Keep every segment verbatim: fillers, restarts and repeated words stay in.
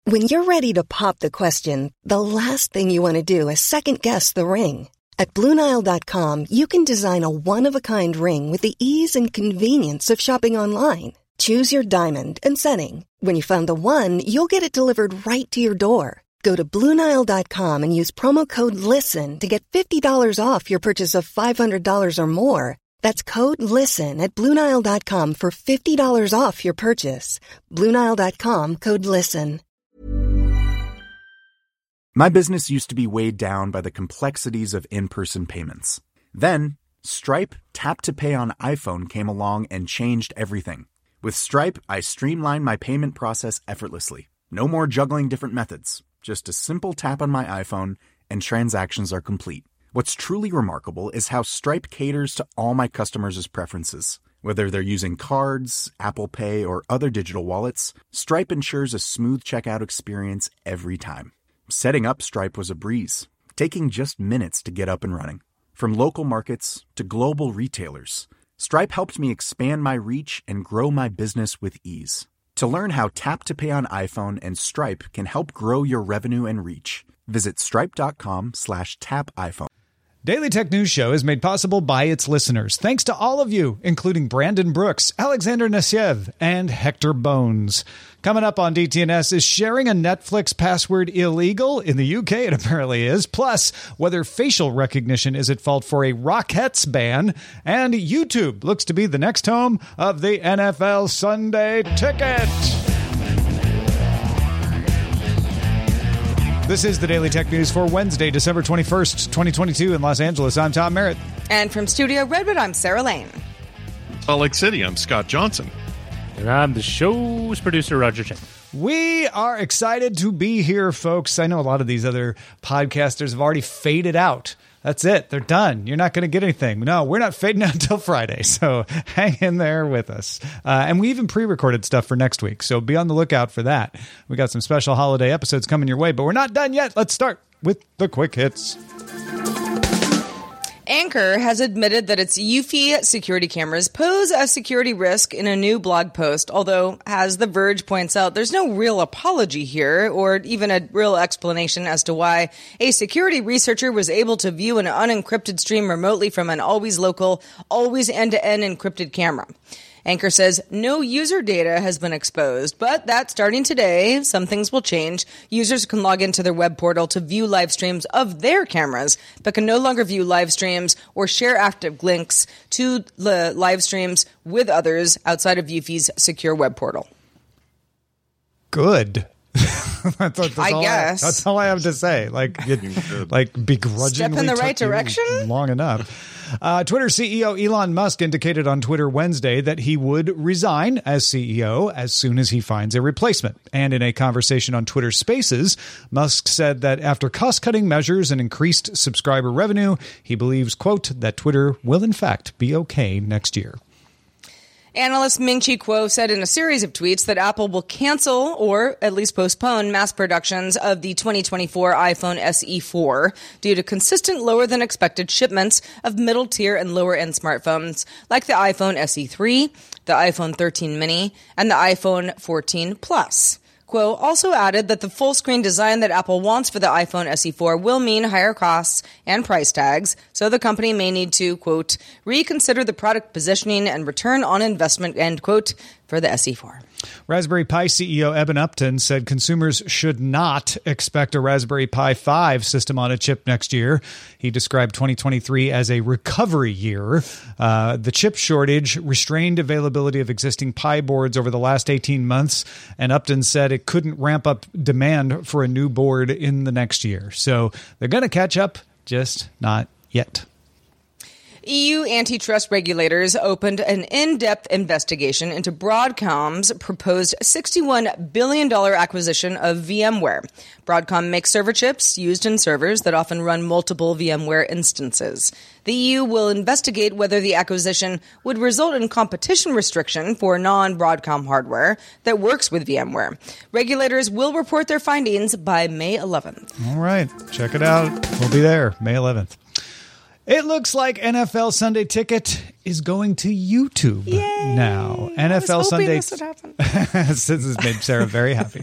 When you're ready to pop the question, the last thing you want to do is second-guess the ring. At Blue Nile dot com, you can design a one-of-a-kind ring with the ease and convenience of shopping online. Choose your diamond and setting. When you find the one, you'll get it delivered right to your door. Go to Blue Nile dot com and use promo code LISTEN to get fifty dollars off your purchase of five hundred dollars or more. That's code LISTEN at Blue Nile dot com for fifty dollars off your purchase. Blue Nile dot com, code LISTEN. My business used to be weighed down by the complexities of in-person payments. Then, Stripe Tap to Pay on iPhone came along and changed everything. With Stripe, I streamlined my payment process effortlessly. No more juggling different methods. Just a simple tap on my iPhone and transactions are complete. What's truly remarkable is how Stripe caters to all my customers' preferences. Whether they're using cards, Apple Pay, or other digital wallets, Stripe ensures a smooth checkout experience every time. Setting up Stripe was a breeze, taking just minutes to get up and running. From local markets to global retailers, Stripe helped me expand my reach and grow my business with ease. To learn how Tap to Pay on iPhone and Stripe can help grow your revenue and reach, visit stripe.com slash tap iPhone. Daily Tech News Show is made possible by its listeners. Thanks to all of you, including Brandon Brooks, Alexander Nasiev, and Hector Bones. Coming up on D T N S, is sharing a Netflix password illegal? In the U K, it apparently is. Plus, whether facial recognition is at fault for a Rockettes ban. And YouTube looks to be the next home of the N F L Sunday Ticket. This is the Daily Tech News for Wednesday, December twenty-first, twenty twenty-two in Los Angeles. I'm Tom Merritt. And from Studio Redwood, I'm Sarah Lane. Salt Lake City, I'm Scott Johnson. And I'm the show's producer, Roger Chen. We are excited to be here, folks. I know a lot of these other podcasters have already faded out. That's it. They're done. You're not going to get anything. No, we're not fading out until Friday. So hang in there with us. Uh, and we even pre-recorded stuff for next week. So be on the lookout for that. We got some special holiday episodes coming your way, but we're not done yet. Let's start with the quick hits. Anchor has admitted that its Eufy security cameras pose a security risk in a new blog post, although, as The Verge points out, there's no real apology here or even a real explanation as to why a security researcher was able to view an unencrypted stream remotely from an always local, always end-to-end encrypted camera. Anchor says no user data has been exposed, but that starting today, some things will change. Users can log into their web portal to view live streams of their cameras, but can no longer view live streams or share active links to the live streams with others outside of Eufy's secure web portal. Good. that's, that's I all guess. I, that's all I have to say. Like, it, like begrudgingly Step in the right took you direction? Long enough. Uh, Twitter C E O Elon Musk indicated on Twitter Wednesday that he would resign as C E O as soon as he finds a replacement. And in a conversation on Twitter Spaces, Musk said that after cost-cutting measures and increased subscriber revenue, he believes, quote, that Twitter will in fact be okay next year. Analyst Ming-Chi Kuo said in a series of tweets that Apple will cancel or at least postpone mass productions of the twenty twenty-four iPhone S E four due to consistent lower than expected shipments of middle tier and lower end smartphones like the iPhone S E three, the iPhone thirteen mini, and the iPhone fourteen Plus. Kuo also added that the full-screen design that Apple wants for the iPhone S E four will mean higher costs and price tags, so the company may need to, quote, reconsider the product positioning and return on investment, end quote, for the S E four. Raspberry Pi C E O Eben Upton said consumers should not expect a Raspberry Pi five system on a chip next year. He described twenty twenty-three as a recovery year. Uh, the chip shortage restrained availability of existing Pi boards over the last eighteen months, and Upton said it couldn't ramp up demand for a new board in the next year. So they're going to catch up, just not yet. E U antitrust regulators opened an in-depth investigation into Broadcom's proposed sixty-one billion dollars acquisition of VMware. Broadcom makes server chips used in servers that often run multiple VMware instances. The E U will investigate whether the acquisition would result in competition restriction for non-Broadcom hardware that works with VMware. Regulators will report their findings by May eleventh. All right, check it out. We'll be there May eleventh. It looks like N F L Sunday Ticket is going to YouTube Yay. now. N F L I was Sunday this would happen. This has made Sarah very happy.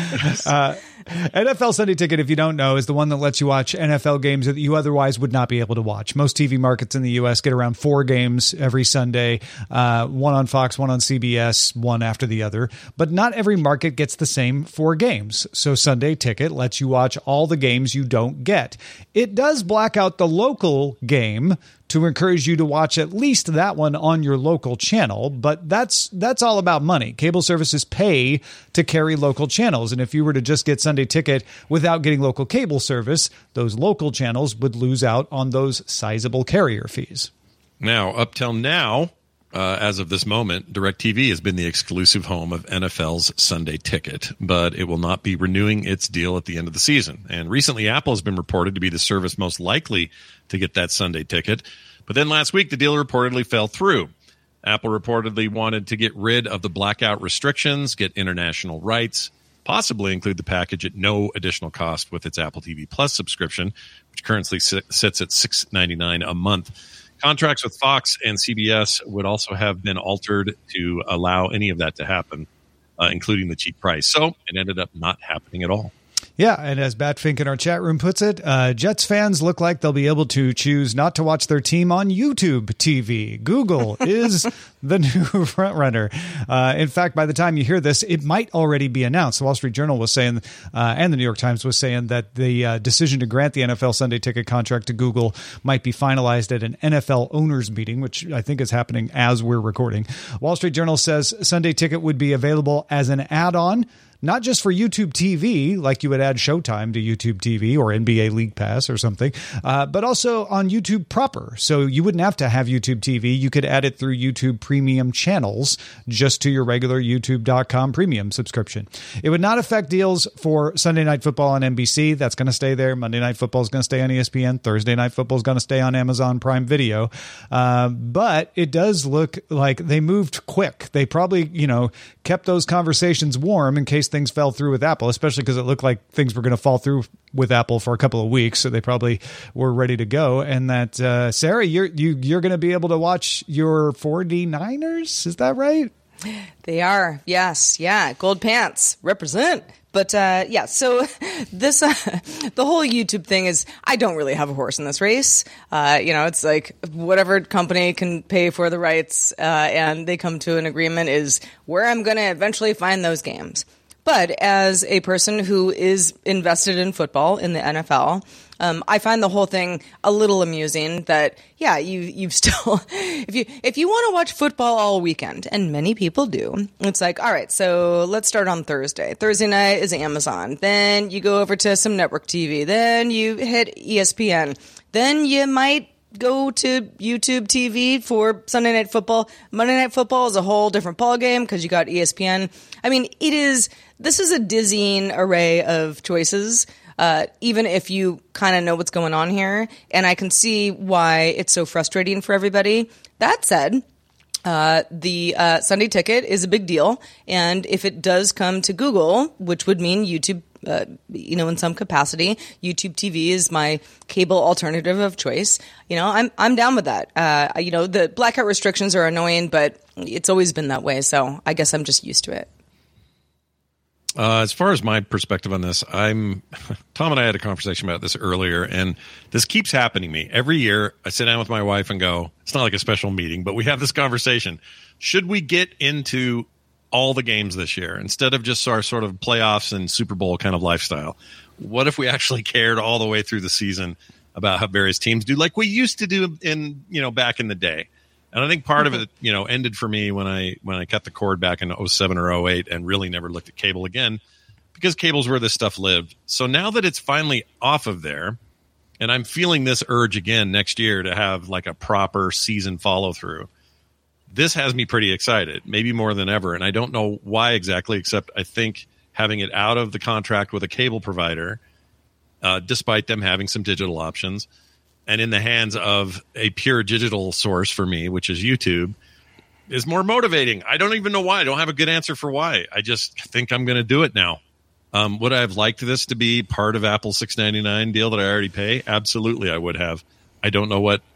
Uh, N F L Sunday Ticket, if you don't know, is the one that lets you watch N F L games that you otherwise would not be able to watch. Most T V markets in the U S get around four games every Sunday, uh, one on Fox, one on C B S, one after the other. But not every market gets the same four games. So Sunday Ticket lets you watch all the games you don't get. It does black out the local game to encourage you to watch at least that one on your local channel, but that's that's all about money. Cable services pay to carry local channels, and if you were to just get Sunday Ticket without getting local cable service, those local channels would lose out on those sizable carrier fees. Now, up till now, uh, as of this moment, DirecTV has been the exclusive home of N F L's Sunday Ticket, but it will not be renewing its deal at the end of the season. And recently, Apple has been reported to be the service most likely to get that Sunday Ticket. But then last week, the deal reportedly fell through. Apple reportedly wanted to get rid of the blackout restrictions, get international rights, possibly include the package at no additional cost with its Apple T V Plus subscription, which currently sits at six dollars and ninety-nine cents a month. Contracts with Fox and C B S would also have been altered to allow any of that to happen, uh, including the cheap price. So it ended up not happening at all. Yeah, and as Batfink in our chat room puts it, uh, Jets fans look like they'll be able to choose not to watch their team on YouTube T V. Google is the new front runner. Uh, in fact, by the time you hear this, it might already be announced. The Wall Street Journal was saying, uh, and the New York Times was saying that the uh, decision to grant the N F L Sunday Ticket contract to Google might be finalized at an N F L owners meeting, which I think is happening as we're recording. Wall Street Journal says Sunday Ticket would be available as an add-on, not just for YouTube T V, like you would add Showtime to YouTube T V or N B A League Pass or something, uh, but also on YouTube proper. So you wouldn't have to have YouTube T V. You could add it through YouTube Premium channels just to your regular YouTube dot com Premium subscription. It would not affect deals for Sunday Night Football on N B C. That's going to stay there. Monday Night Football is going to stay on E S P N. Thursday Night Football is going to stay on Amazon Prime Video. Uh, but it does look like they moved quick. They probably, you know, kept those conversations warm in case things fell through with Apple, especially because it looked like things were going to fall through with Apple for a couple of weeks. So they probably were ready to go. And that, uh, Sarah, you're, you, you're going to be able to watch your forty-niners. Is that right? They are. Yes. Yeah. Gold pants represent. But uh, yeah, so this uh, the whole YouTube thing is, I don't really have a horse in this race. Uh, you know, it's like whatever company can pay for the rights uh, and they come to an agreement is where I'm going to eventually find those games. But as a person who is invested in football in the N F L, um, I find the whole thing a little amusing that, yeah, you, you've still, if you, if you want to watch football all weekend, and many people do, it's like, all right, so let's start on Thursday. Thursday night is Amazon. Then you go over to some network T V. Then you hit E S P N. Then you might go to YouTube T V for Sunday Night Football. Monday Night Football is a whole different ballgame because you got E S P N. I mean, it is, this is a dizzying array of choices, uh, even if you kind of know what's going on here. And I can see why it's so frustrating for everybody. That said, Uh, the uh, Sunday Ticket is a big deal, and if it does come to Google, which would mean YouTube, uh, you know, in some capacity, YouTube T V is my cable alternative of choice. You know, I'm I'm down with that. Uh, you know, the blackout restrictions are annoying, but it's always been that way, so I guess I'm just used to it. Uh, as far as my perspective on this, I'm Tom and I had a conversation about this earlier, and this keeps happening to me. Every year, I sit down with my wife and go, it's not like a special meeting, but we have this conversation. Should we get into all the games this year instead of just our sort of playoffs and Super Bowl kind of lifestyle? What if we actually cared all the way through the season about how various teams do, like we used to do in, you know, back in the day? And I think part of it, you know, ended for me when I when I cut the cord back in oh seven or oh eight and really never looked at cable again, because cable's where this stuff lived. So now that it's finally off of there, and I'm feeling this urge again next year to have like a proper season follow through, this has me pretty excited, maybe more than ever. And I don't know why exactly, except I think having it out of the contract with a cable provider, uh, despite them having some digital options, and in the hands of a pure digital source for me, which is YouTube, is more motivating. I don't even know why. I don't have a good answer for why. I just think I'm going to do it now. Um, would I have liked this to be part of Apple's six ninety-nine deal that I already pay? Absolutely, I would have. I don't know what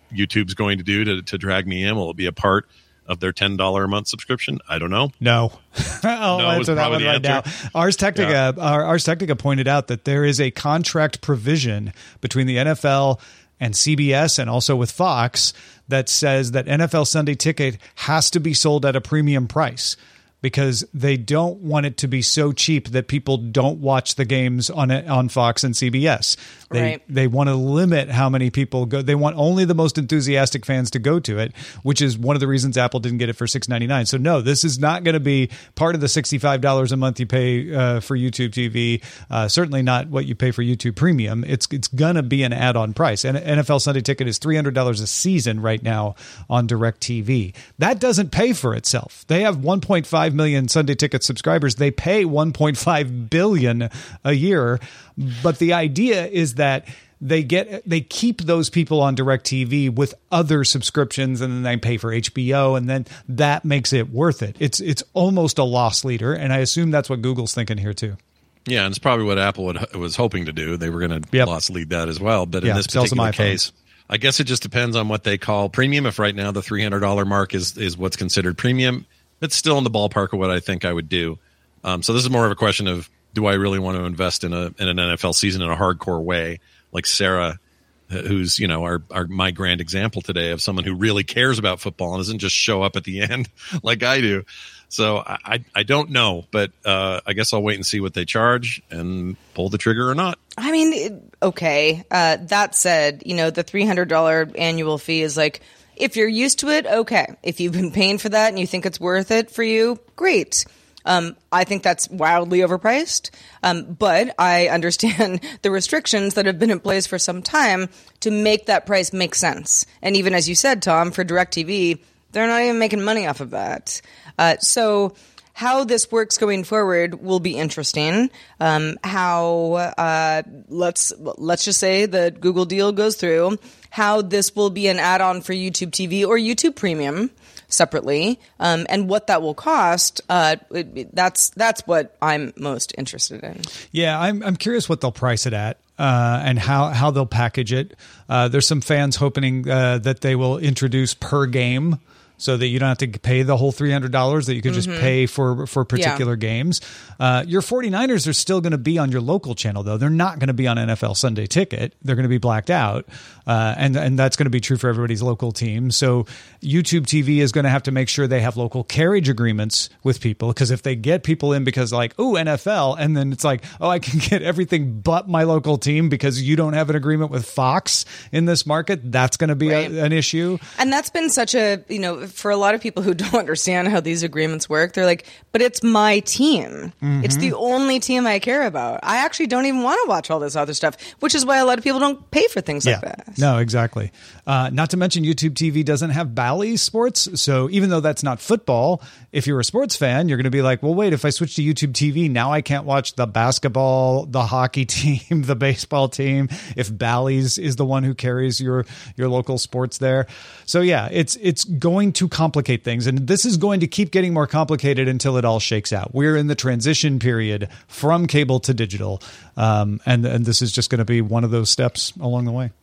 YouTube's going to do to, to drag me in? Will it be a part of their ten dollars a month subscription? I don't know. No. I'll no answer that one right now. Ars Technica, yeah. our, Ars Technica pointed out that there is a contract provision between the N F L and C B S and also with Fox that says that N F L Sunday Ticket has to be sold at a premium price, because they don't want it to be so cheap that people don't watch the games on on Fox and C B S. They right. they want to limit how many people go. They want only the most enthusiastic fans to go to it, which is one of the reasons Apple didn't get it for six ninety-nine. So no, this is not going to be part of the sixty-five dollars a month you pay uh, for YouTube T V. Uh, certainly not what you pay for YouTube Premium. It's it's going to be an add-on price. And N F L Sunday Ticket is three hundred dollars a season right now on DirecTV. That doesn't pay for itself. They have one point five million Sunday Ticket subscribers. They pay one point five billion a year. But the idea is that they get they keep those people on DirecTV with other subscriptions, and then they pay for H B O, and then that makes it worth it. It's it's almost a loss leader, and I assume that's what Google's thinking here too. Yeah, and it's probably what Apple would, was hoping to do. They were going to yep. loss lead that as well. But yeah, in this particular case, I guess it just depends on what they call premium. If right now the three hundred dollars mark is is what's considered premium, it's still in the ballpark of what I think I would do. Um, so this is more of a question of, do I really want to invest in a in an N F L season in a hardcore way, like Sarah, who's, you know, our, our my grand example today of someone who really cares about football and doesn't just show up at the end like I do. So I I don't know, but uh, I guess I'll wait and see what they charge and pull the trigger or not. I mean, it, okay. Uh, that said, you know, the three hundred dollars annual fee is like, if you're used to it, okay. If you've been paying for that and you think it's worth it for you, great. Um, I think that's wildly overpriced, um, but I understand the restrictions that have been in place for some time to make that price make sense. And even as you said, Tom, for DirecTV, they're not even making money off of that. Uh, so how this works going forward will be interesting. Um, how uh, let's let's just say the Google deal goes through. How this will be an add-on for YouTube T V or YouTube Premium separately, um, and what that will cost. Uh, it, it, that's that's what I'm most interested in. Yeah, I'm I'm curious what they'll price it at. Uh, and how, how they'll package it. Uh, there's some fans hoping uh, that they will introduce per game, so that you don't have to pay the whole three hundred dollars, that you can mm-hmm. just pay for, for particular yeah. games. Uh, your 49ers are still going to be on your local channel, though. They're not going to be on N F L Sunday Ticket. They're going to be blacked out. Uh, and, and that's going to be true for everybody's local team. So YouTube T V is going to have to make sure they have local carriage agreements with people, because if they get people in because like, oh, N F L, and then it's like, oh, I can get everything but my local team because you don't have an agreement with Fox in this market, that's going to be right. a, an issue. And that's been such a, you know, for a lot of people who don't understand how these agreements work, they're like, but it's my team. Mm-hmm. It's the only team I care about. I actually don't even want to watch all this other stuff, which is why a lot of people don't pay for things yeah. like this. No, exactly. Uh, not to mention YouTube T V doesn't have Bally Sports. So even though that's not football, if you're a sports fan, you're going to be like, well, wait, if I switch to YouTube T V, now I can't watch the basketball, the hockey team, the baseball team, if Bally's is the one who carries your, your local sports there. So yeah, it's, it's going to complicate things. And this is going to keep getting more complicated until it all shakes out. We're in the transition period from cable to digital. Um, and, and this is just going to be one of those steps along the way.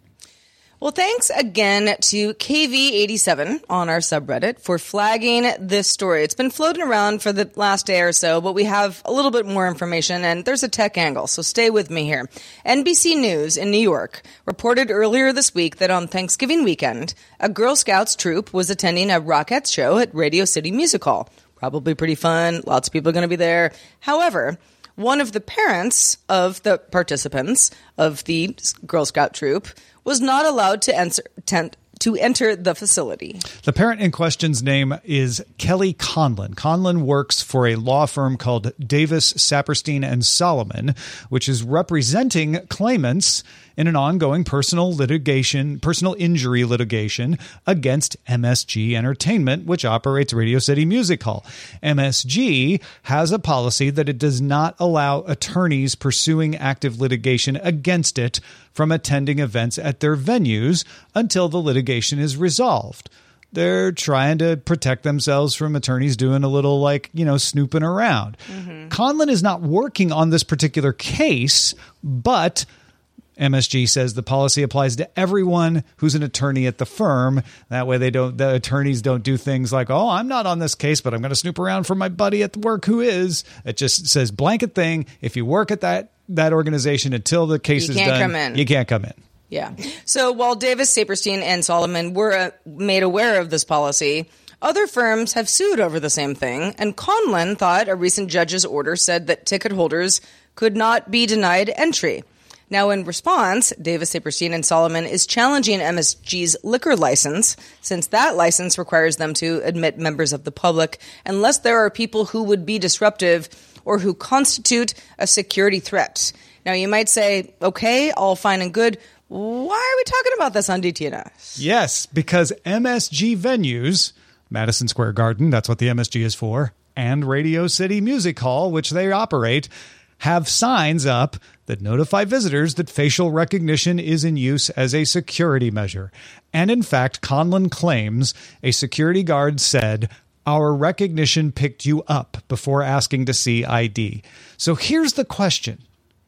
Well, thanks again to K V eighty-seven on our subreddit for flagging this story. It's been floating around for the last day or so, but we have a little bit more information, and there's a tech angle, so stay with me here. N B C News in New York reported earlier this week that on Thanksgiving weekend, a Girl Scouts troop was attending a Rockettes show at Radio City Music Hall. Probably pretty fun. Lots of people are going to be there. However, one of the parents of the participants of the Girl Scout troop was not allowed to enter, tent, to enter the facility. The parent in question's name is Kelly Conlon. Conlon works for a law firm called Davis, Saperstein, and Solomon, which is representing claimants in an ongoing personal litigation, personal injury litigation against M S G Entertainment, which operates Radio City Music Hall. M S G has a policy that it does not allow attorneys pursuing active litigation against it from attending events at their venues until the litigation is resolved. They're trying to protect themselves from attorneys doing a little, like, you know, snooping around. Mm-hmm. Conlon is not working on this particular case, but M S G says the policy applies to everyone who's an attorney at the firm. That way they don't, the attorneys don't do things like, oh, I'm not on this case, but I'm going to snoop around for my buddy at work who is. It just says blanket thing. If you work at that, that organization until the case you is can't done, come in. you can't come in. Yeah. So while Davis, Saperstein, and Solomon were uh, made aware of this policy, other firms have sued over the same thing, and Conlon thought a recent judge's order said that ticket holders could not be denied entry. Now, in response, Davis, Saperstein, and Solomon is challenging M S G's liquor license, since that license requires them to admit members of the public unless there are people who would be disruptive or who constitute a security threat. Now, you might say, okay, all fine and good. Why are we talking about this on D T N S? Yes, because M S G venues, Madison Square Garden, that's what the M S G is for, and Radio City Music Hall, which they operate, have signs up that notify visitors that facial recognition is in use as a security measure. And in fact, Conlon claims a security guard said, "Our recognition picked you up before asking to see I D." So here's the question.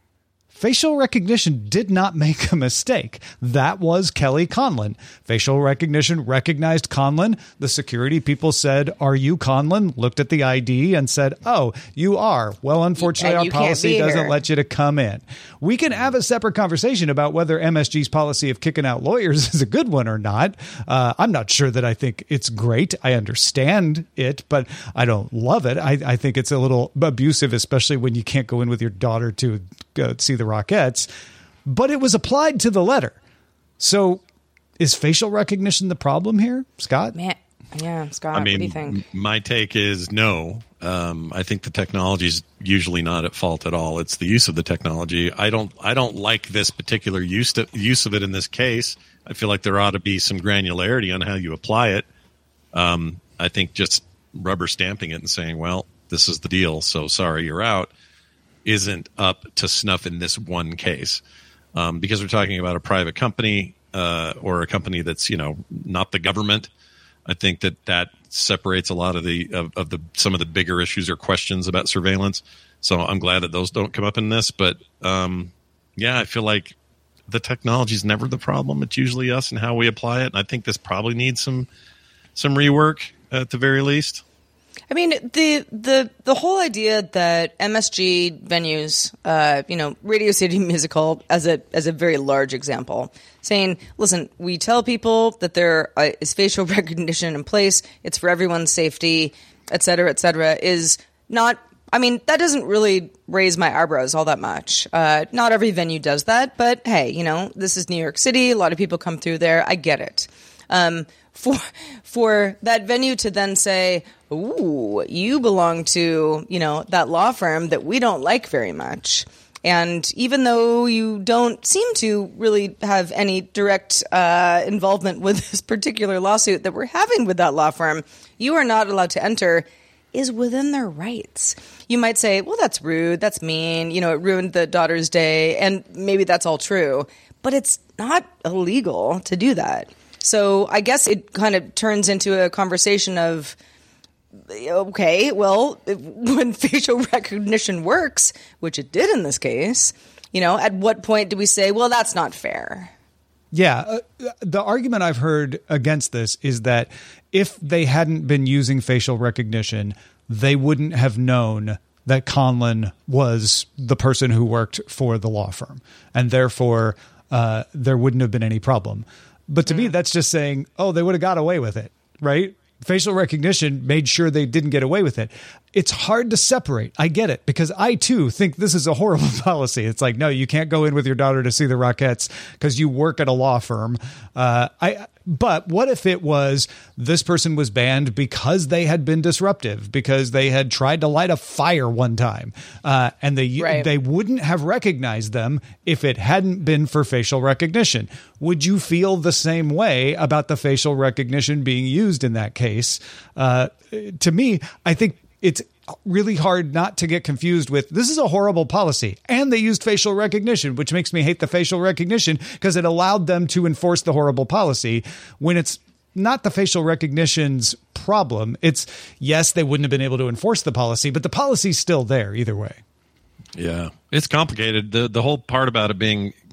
Facial recognition did not make a mistake. That was Kelly Conlon. Facial recognition recognized Conlon. The security people said, "Are you Conlon?" Looked at the I D and said, "Oh, you are." Well, unfortunately, our policy doesn't let you to come in. We can have a separate conversation about whether M S G's policy of kicking out lawyers is a good one or not. Uh, I'm not sure that I think it's great. I understand it, but I don't love it. I, I think it's a little abusive, especially when you can't go in with your daughter to go see the Rockettes, but it was applied to the letter. So is facial recognition the problem here, Scott? Man, yeah, Scott, I mean, what do you think? My take is no. Um, I think the technology is usually not at fault at all. It's the use of the technology. I don't I don't like this particular use, to, use of it in this case. I feel like there ought to be some granularity on how you apply it. Um, I think just rubber stamping it and saying, well, this is the deal, so sorry, you're out, isn't up to snuff in this one case, um, because we're talking about a private company uh, or a company that's, you know, not the government. I think that that separates a lot of the of, of the some of the bigger issues or questions about surveillance. So I'm glad that those don't come up in this. But um, yeah, I feel like the technology is never the problem. It's usually us and how we apply it. And I think this probably needs some some rework at the very least. I mean, the the the whole idea that M S G venues, uh, you know, Radio City Music Hall as a as a very large example, saying, listen, we tell people that there is facial recognition in place, it's for everyone's safety, et cetera, et cetera, is not, I mean, that doesn't really raise my eyebrows all that much. Uh, not every venue does that, but hey, you know, this is New York City, a lot of people come through there, I get it. Um, for for that venue to then say, ooh, you belong to, you know, that law firm that we don't like very much. And even though you don't seem to really have any direct uh, involvement with this particular lawsuit that we're having with that law firm, you are not allowed to enter, is within their rights. You might say, well, that's rude, that's mean, you know, it ruined the daughter's day, and maybe that's all true. But it's not illegal to do that. So I guess it kind of turns into a conversation of, okay, well, when facial recognition works, which it did in this case, you know, at what point do we say, well, that's not fair? Yeah. Uh, the argument I've heard against this is that if they hadn't been using facial recognition, they wouldn't have known that Conlon was the person who worked for the law firm. And therefore, uh, there wouldn't have been any problem. But to mm. me, that's just saying, oh, they would have got away with it, right? Facial recognition made sure they didn't get away with it. It's hard to separate. I get it, because I, too, think this is a horrible policy. It's like, no, you can't go in with your daughter to see the Rockettes because you work at a law firm. Uh, I. But what if it was this person was banned because they had been disruptive, because they had tried to light a fire one time, uh, and they right. they wouldn't have recognized them if it hadn't been for facial recognition? Would you feel the same way about the facial recognition being used in that case? Uh, to me, I think it's really hard not to get confused with, this is a horrible policy, and they used facial recognition, which makes me hate the facial recognition because it allowed them to enforce the horrible policy, when it's not the facial recognition's problem. It's, yes, they wouldn't have been able to enforce the policy, but the policy's still there either way. Yeah, it's complicated. The the whole part about it being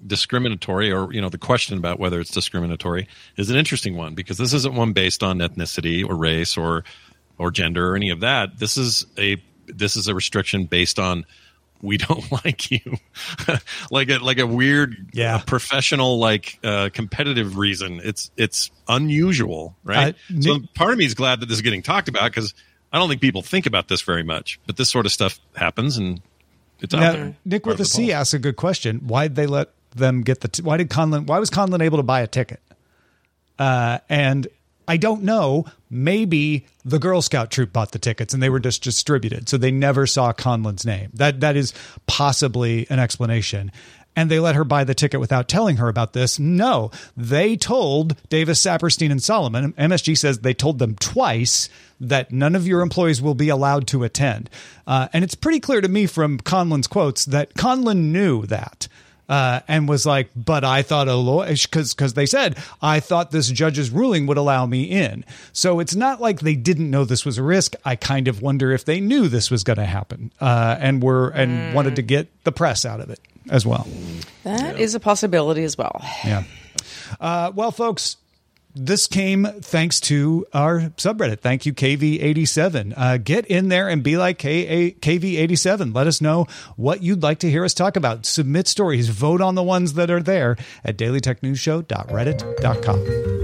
discriminatory, or, you know, the question about whether it's discriminatory is an interesting one, because this isn't one based on ethnicity or race or or gender or any of that. This is a this is a restriction based on, we don't like you, like a like a weird, yeah. uh, professional, like uh, competitive reason. It's it's unusual, right? Uh, so Nick, part of me is glad that this is getting talked about, because I don't think people think about this very much, but this sort of stuff happens, and it's out now, there. Nick with the C asks a good question. Why did they let them get the? T- why did Conlon? Why was Conlon able to buy a ticket? Uh, and I don't know. Maybe the Girl Scout troop bought the tickets and they were just distributed, so they never saw Conlon's name. That that is possibly an explanation. And they let her buy the ticket without telling her about this? No, they told Davis, Saperstein, and Solomon. M S G says they told them twice that none of your employees will be allowed to attend. Uh, and it's pretty clear to me from Conlon's quotes that Conlon knew that. Uh, and was like, but I thought a lawyer, because because they said, I thought this judge's ruling would allow me in. So it's not like they didn't know this was a risk. I kind of wonder if they knew this was going to happen uh, and were and mm. wanted to get the press out of it as well. That yeah. is a possibility as well. Yeah. Uh, well, folks, this came thanks to our subreddit. Thank you, K V eighty-seven. Uh, get in there and be like K V eighty-seven. Let us know what you'd like to hear us talk about. Submit stories. Vote on the ones that are there at daily tech news show dot reddit dot com.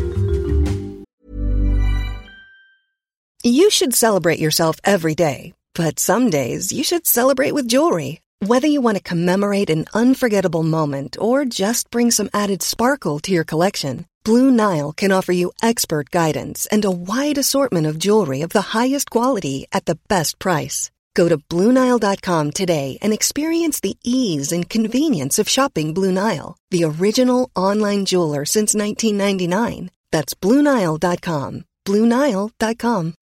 You should celebrate yourself every day, but some days you should celebrate with jewelry. Whether you want to commemorate an unforgettable moment or just bring some added sparkle to your collection, Blue Nile can offer you expert guidance and a wide assortment of jewelry of the highest quality at the best price. Go to Blue Nile dot com today and experience the ease and convenience of shopping Blue Nile, the original online jeweler since nineteen ninety-nine. That's Blue Nile dot com. Blue Nile dot com.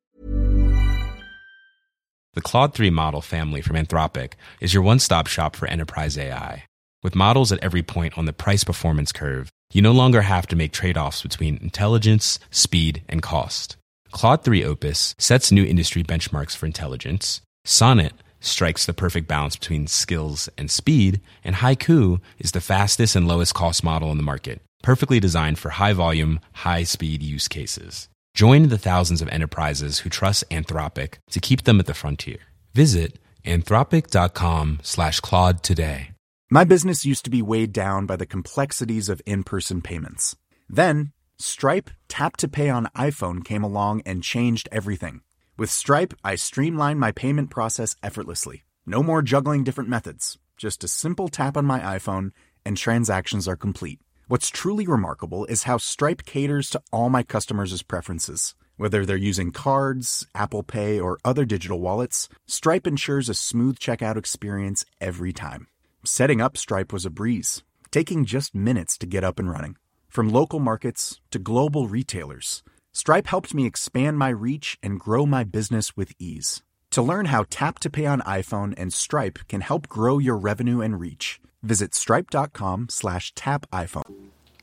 The Claude three model family from Anthropic is your one-stop shop for enterprise A I. With models at every point on the price-performance curve, you no longer have to make trade-offs between intelligence, speed, and cost. Claude three Opus sets new industry benchmarks for intelligence, Sonnet strikes the perfect balance between skills and speed, and Haiku is the fastest and lowest cost model in the market, perfectly designed for high-volume, high-speed use cases. Join the thousands of enterprises who trust Anthropic to keep them at the frontier. Visit anthropic.com slash Claude today. My business used to be weighed down by the complexities of in-person payments. Then, Stripe Tap to Pay on iPhone came along and changed everything. With Stripe, I streamlined my payment process effortlessly. No more juggling different methods. Just a simple tap on my iPhone and transactions are complete. What's truly remarkable is how Stripe caters to all my customers' preferences. Whether they're using cards, Apple Pay, or other digital wallets, Stripe ensures a smooth checkout experience every time. Setting up Stripe was a breeze, taking just minutes to get up and running. From local markets to global retailers, Stripe helped me expand my reach and grow my business with ease. To learn how Tap to Pay on iPhone and Stripe can help grow your revenue and reach, visit stripe.com slash tap iPhone.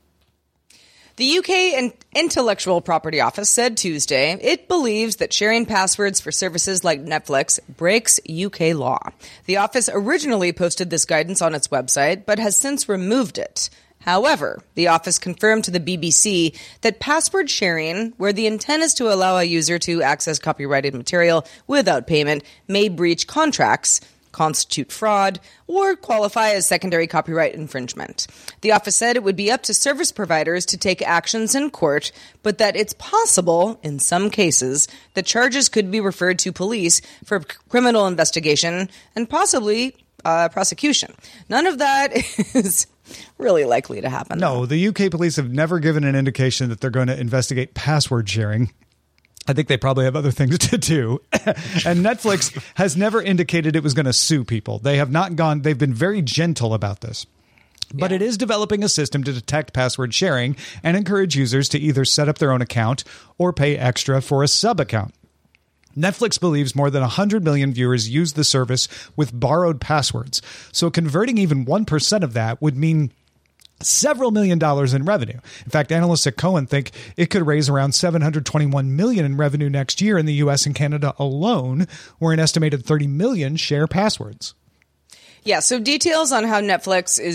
The U K Intellectual Property Office said Tuesday it believes that sharing passwords for services like Netflix breaks U K law. The office originally posted this guidance on its website, but has since removed it. However, the office confirmed to the B B C that password sharing, where the intent is to allow a user to access copyrighted material without payment, may breach contracts, constitute fraud, or qualify as secondary copyright infringement. The office said it would be up to service providers to take actions in court, but that it's possible, in some cases, that charges could be referred to police for criminal investigation and possibly uh, prosecution. None of that is really likely to happen. No, the U K police have never given an indication that they're going to investigate password sharing. I think they probably have other things to do. And Netflix has never indicated it was going to sue people. They have not gone, they've been very gentle about this. But yeah. It is developing a system to detect password sharing and encourage users to either set up their own account or pay extra for a sub account. Netflix believes more than one hundred million viewers use the service with borrowed passwords. So converting even one percent of that would mean several million dollars in revenue. In fact, analysts at Cohen think it could raise around seven hundred twenty-one million dollars in revenue next year in the U S and Canada alone, where an estimated thirty million share passwords. Yeah, so details on how Netflix is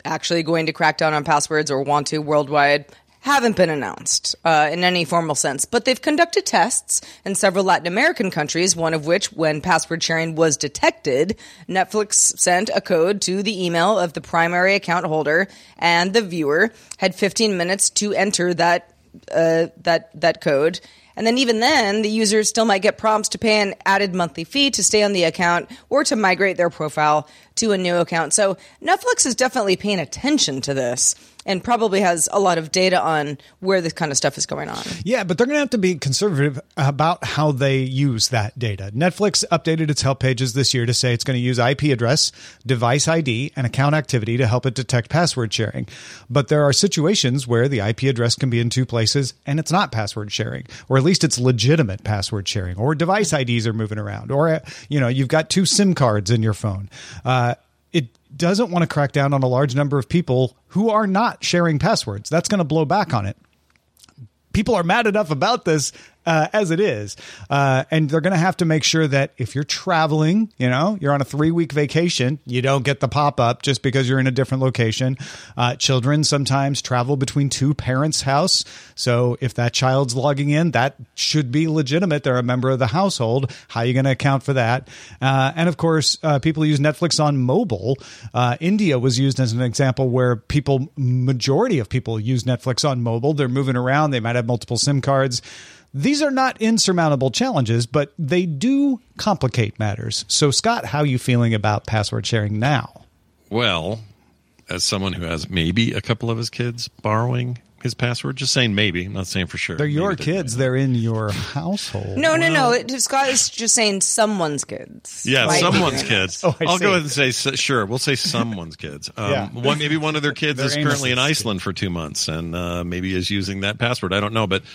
actually going to crack down on passwords or want to worldwide haven't been announced uh, in any formal sense. But they've conducted tests in several Latin American countries, one of which, when password sharing was detected, Netflix sent a code to the email of the primary account holder, and the viewer had fifteen minutes to enter that uh, that that code. And then even then, the users still might get prompts to pay an added monthly fee to stay on the account or to migrate their profile to a new account. So Netflix is definitely paying attention to this and probably has a lot of data on where this kind of stuff is going on. Yeah, but they're going to have to be conservative about how they use that data. Netflix updated its help pages this year to say it's going to use I P address, device I D, and account activity to help it detect password sharing. But there are situations where the I P address can be in two places and it's not password sharing, or at least it's legitimate password sharing, or device I Ds are moving around, or, you know, you've got two SIM cards in your phone. Uh, it doesn't want to crack down on a large number of people who are not sharing passwords. That's going to blow back on it. People are mad enough about this uh, as it is. Uh, and they're going to have to make sure that if you're traveling, you know, you're on a three week vacation, you don't get the pop up just because you're in a different location. Uh, children sometimes travel between two parents' house. So if that child's logging in, that should be legitimate. They're a member of the household. How are you going to account for that? Uh, and of course, uh, people use Netflix on mobile. Uh, India was used as an example where people, majority of people use Netflix on mobile. They're moving around. They might have multiple SIM cards. These are not insurmountable challenges, but they do complicate matters. So, Scott, how are you feeling about password sharing now? Well, as someone who has maybe a couple of his kids borrowing his password, just saying maybe, I'm not saying for sure. They're your maybe kids. They're in your household. No, no, no. It, Scott is just saying someone's kids. Yeah, Right? someone's kids. Oh, I I'll see. go ahead and say, so- sure, we'll say someone's kids. Um, Yeah. one, maybe one of their kids They're is currently in Amos's Iceland for two months and uh, maybe is using that password. I don't know, but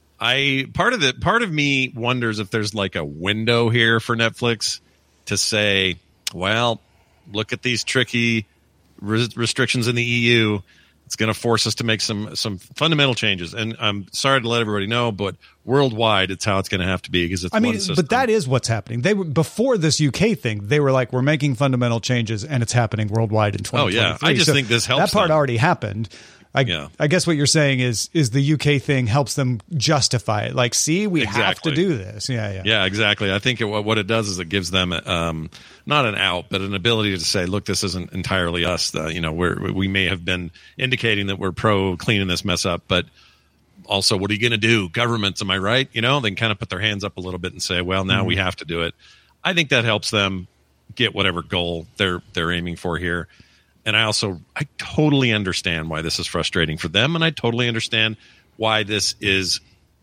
I part of the part of me wonders if there's like a window here for Netflix to say, well, look at these tricky res- restrictions in the E U. It's going to force us to make some some fundamental changes. And I'm sorry to let everybody know, but worldwide, it's how it's going to have to be because it's I mean, one system. but that is what's happening. They were before this U K thing. They were like, we're making fundamental changes, and it's happening worldwide in twenty twenty-three. Oh, yeah. I just So think this helps That part them. already happened. I, Yeah. I guess what you're saying is is the U K thing helps them justify it. Like, see, we have to Exactly. do this. Yeah, yeah. Yeah, exactly. I think it, what it does is it gives them um, not an out, but an ability to say, "Look, this isn't entirely us. Uh, you know, we're, we may have been indicating that we're pro cleaning this mess up, but also, what are you going to do? Governments, am I right? You know, they can kind of put their hands up a little bit and say, "Well, now mm-hmm. we have to do it." I think that helps them get whatever goal they're they're aiming for here. And I also, I totally understand why this is frustrating for them. And I totally understand why this is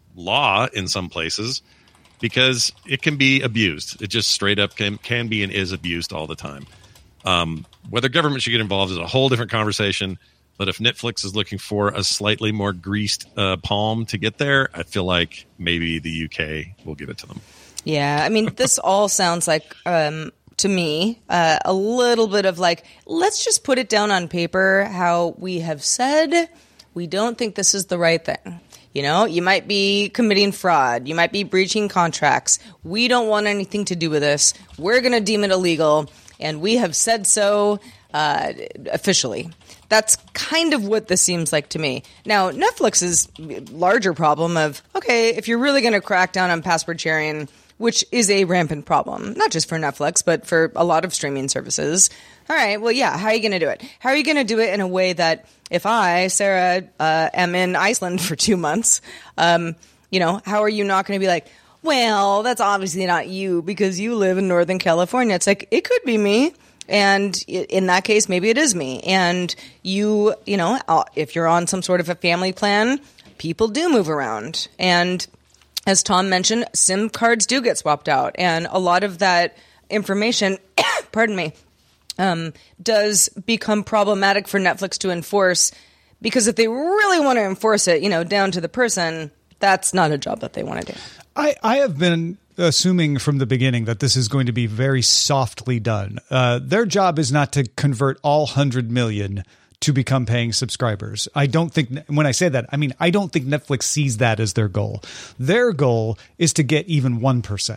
law in some places, because it can be abused. It just straight up can, can be and is abused all the time. Um, whether government should get involved is a whole different conversation. But if Netflix is looking for a slightly more greased uh, palm to get there, I feel like maybe the U K will give it to them. Yeah, I mean, this all sounds like, um, to me, uh, a little bit of like, let's just put it down on paper how we have said we don't think this is the right thing. You know, you might be committing fraud. You might be breaching contracts. We don't want anything to do with this. We're going to deem it illegal. And we have said so uh, officially. That's kind of what this seems like to me. Now, Netflix's larger problem of, okay, if you're really going to crack down on password sharing, which is a rampant problem, not just for Netflix, but for a lot of streaming services. All right, well, yeah, how are you going to do it? How are you going to do it in a way that if I, Sarah, uh, am in Iceland for two months, um, you know, how are you not going to be like, well, that's obviously not you because you live in Northern California. It's like, it could be me. And in that case, maybe it is me. And you, you know, if you're on some sort of a family plan, people do move around. And as Tom mentioned, SIM cards do get swapped out. And a lot of that information, pardon me, um, does become problematic for Netflix to enforce, because if they really want to enforce it, you know, down to the person, that's not a job that they want to do. I, I have been assuming from the beginning that this is going to be very softly done. Uh, their job is not to convert all one hundred million to become paying subscribers. I don't think, when I say that, I mean, I don't think Netflix sees that as their goal. Their goal is to get even one percent.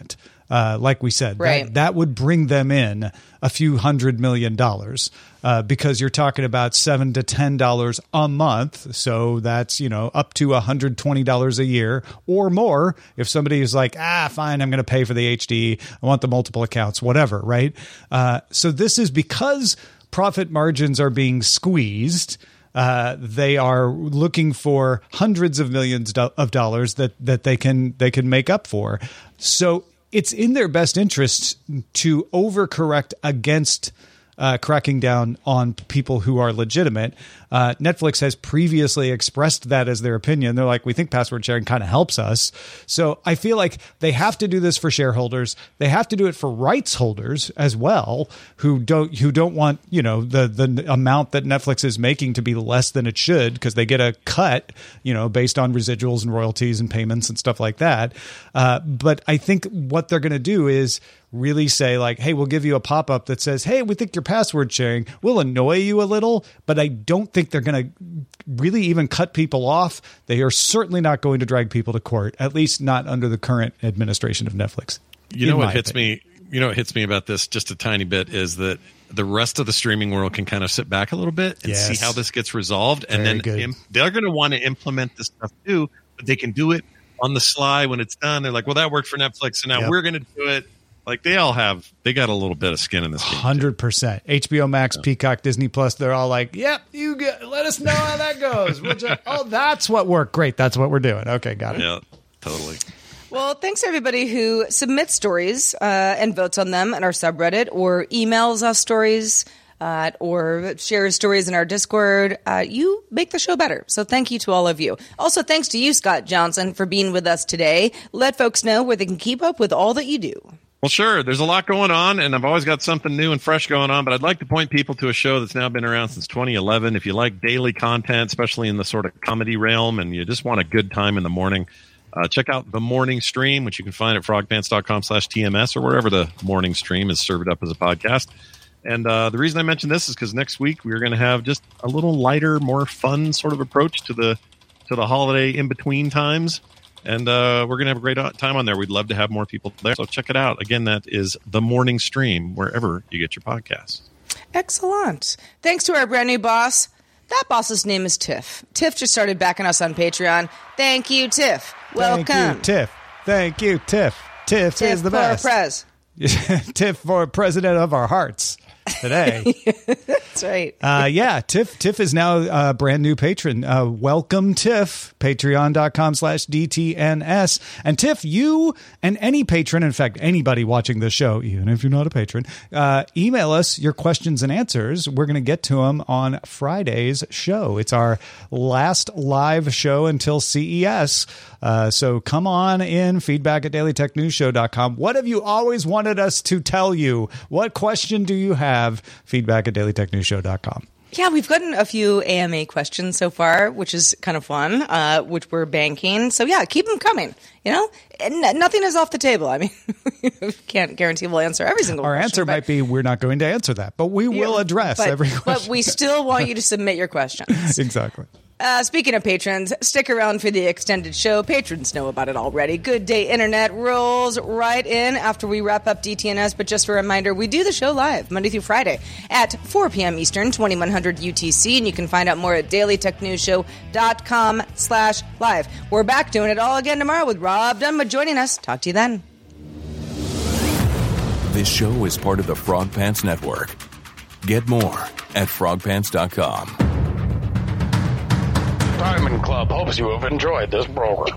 Uh, like we said, right. that, that would bring them in a few hundred million dollars uh, because you're talking about seven to ten dollars a month. So that's, you know, up to one hundred twenty dollars a year or more. If somebody is like, ah, fine, I'm going to pay for the H D. I want the multiple accounts, whatever. Right. Uh, so this is because profit margins are being squeezed. Uh, they are looking for hundreds of millions do- of dollars that, that they can they can make up for. So it's in their best interest to overcorrect against uh, cracking down on people who are legitimate. Uh, Netflix has previously expressed that as their opinion. They're like, we think password sharing kind of helps us. So I feel like they have to do this for shareholders. They have to do it for rights holders as well, who don't who don't want, you know, the the amount that Netflix is making to be less than it should, because they get a cut, you know, based on residuals and royalties and payments and stuff like that. Uh, but I think what they're going to do is really say like, hey, we'll give you a pop-up that says, hey, we think you're password sharing. We'll annoy you a little, but I don't think they're going to really even cut people off. They are certainly not going to drag people to court, at least not under the current administration of Netflix. You know what hits opinion. me? You know what hits me about this just a tiny bit is that the rest of the streaming world can kind of sit back a little bit and yes. see how this gets resolved. And Very then im- they're going to want to implement this stuff too, but they can do it on the sly when it's done. They're like, well, that worked for Netflix, so now yep. we're going to do it. Like they all have, they got a little bit of skin in this game. one hundred percent. H B O Max, yeah. Peacock, Disney Plus, they're all like, yep, you get, let us know how that goes. Which, oh, that's what worked. Great. That's what we're doing. Okay, got it. Yeah, totally. Well, thanks to everybody who submits stories uh, and votes on them in our subreddit or emails us stories uh, or shares stories in our Discord. Uh, you make the show better. So thank you to all of you. Also, thanks to you, Scott Johnson, for being with us today. Let folks know where they can keep up with all that you do. Well, sure. There's a lot going on, and I've always got something new and fresh going on, but I'd like to point people to a show that's now been around since twenty eleven. If you like daily content, especially in the sort of comedy realm, and you just want a good time in the morning, uh, check out The Morning Stream, which you can find at frogpants.com slash TMS or wherever the morning stream is served up as a podcast. And uh, the reason I mention this is because next week we're going to have just a little lighter, more fun sort of approach to the to the holiday in-between times. And uh, we're going to have a great time on there. We'd love to have more people there. So check it out. Again, that is The Morning Stream, wherever you get your podcasts. Excellent. Thanks to our brand new boss. That boss's name is Tiff. Tiff just started backing us on Patreon. Thank you, Tiff. Welcome. Thank you, Tiff. Thank you, Tiff. Tiff, Tiff is the best. Prez. Tiff for president of our hearts today. That's right. uh, yeah, Tiff Tiff is now a brand new patron. Uh, welcome, Tiff. Patreon.com slash DTNS. And Tiff, you and any patron, in fact, anybody watching this show, even if you're not a patron, uh, email us your questions and answers. We're going to get to them on Friday's show. It's our last live show until C E S. Uh, so come on in, feedback at daily tech news show dot com. What have you always wanted us to tell you? What question do you have? Feedback at daily tech news show dot com. Yeah, we've gotten a few A M A questions so far, which is kind of fun, uh, which we're banking. So yeah, keep them coming. You know, and nothing is off the table. I mean, we can't guarantee we'll answer every single Our question. Our answer might be we're not going to answer that, but we will yeah, address but, every question. But we still want you to submit your questions. Exactly. Uh, speaking of patrons, stick around for the extended show. Patrons know about it already. Good Day Internet rolls right in after we wrap up D T N S. But just a reminder, we do the show live Monday through Friday at four p.m. Eastern, twenty-one hundred U T C. And you can find out more at daily tech news show dot com slash live. We're back doing it all again tomorrow with Rob Dunwood joining us. Talk to you then. This show is part of the Frog Pants Network. Get more at frog pants dot com. Diamond Club hopes you have enjoyed this program.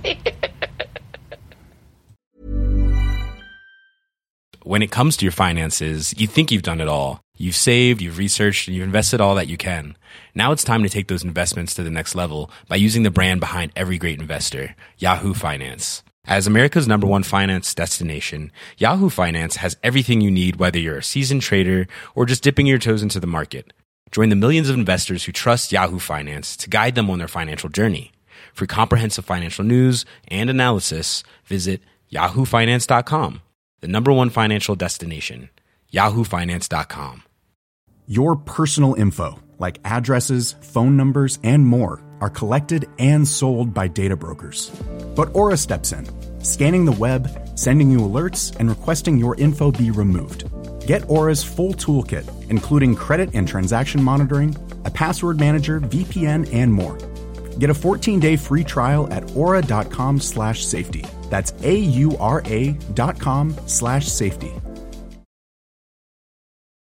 When it comes to your finances, you think you've done it all. You've saved, you've researched, and you've invested all that you can. Now it's time to take those investments to the next level by using the brand behind every great investor, Yahoo Finance. As America's number one finance destination, Yahoo Finance has everything you need, whether you're a seasoned trader or just dipping your toes into the market. Join the millions of investors who trust Yahoo Finance to guide them on their financial journey. For comprehensive financial news and analysis, visit yahoo finance dot com, the number one financial destination, yahoo finance dot com. Your personal info, like addresses, phone numbers, and more, are collected and sold by data brokers. But Aura steps in, scanning the web, sending you alerts, and requesting your info be removed. Get Aura's full toolkit, including credit and transaction monitoring, a password manager, V P N, and more. Get a fourteen-day free trial at aura.com slash safety. That's A-U-R-A dot com slash safety.